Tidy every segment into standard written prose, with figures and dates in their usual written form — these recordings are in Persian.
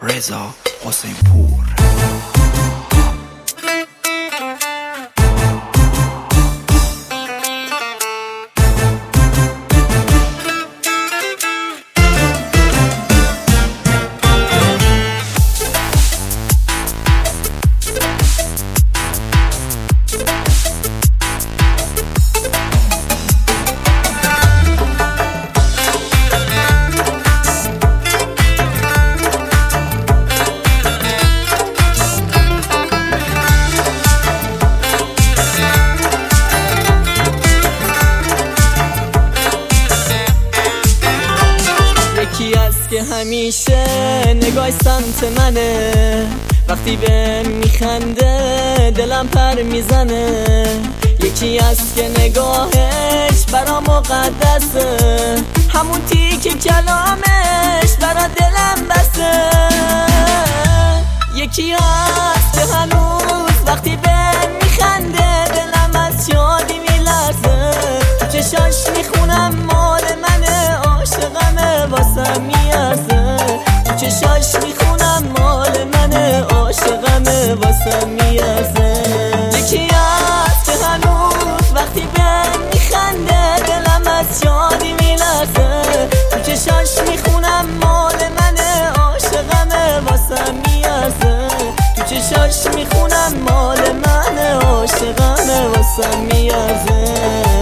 رضا حسین پور. یکی هست که همیشه نگاه سمت منه، وقتی بهم میخنده دلم پر میزنه. یکی هست که نگاهش برا مقدسه، همون تیک کلامش برا دلم بسه. یکی هست که هنوز وقتی بهم میخنده دلم از شادی میلرزه. تو چشاش میخونم مال منه، عاشقمه واسم میارزه. تو چشاش میخونم مال منه، عاشقمه واسم میارزه. یکی هست که هنوز وقتی بهم میخنده دلم از شادی میلرزه. تو چشاش میخونم مال منه، عاشقمه واسم میارزه. تو چشاش میخونم مال منه، عاشقمه واسم میارزه.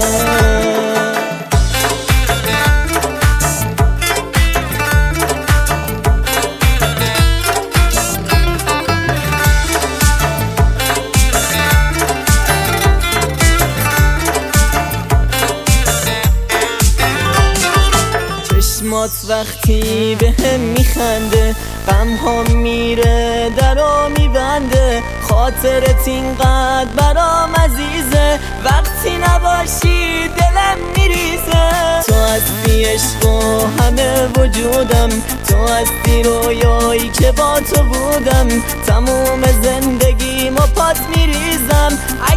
چشمات وقتی بهم میخنده غم ها میره درا میبنده. خاطرت اینقدر برام عزیزه، وقتی نباشی دلم میریزه. تو هستی عشق و همه وجودم، تو هستی رویایی که با تو بودم. تموم زندگیم و پات میریزم.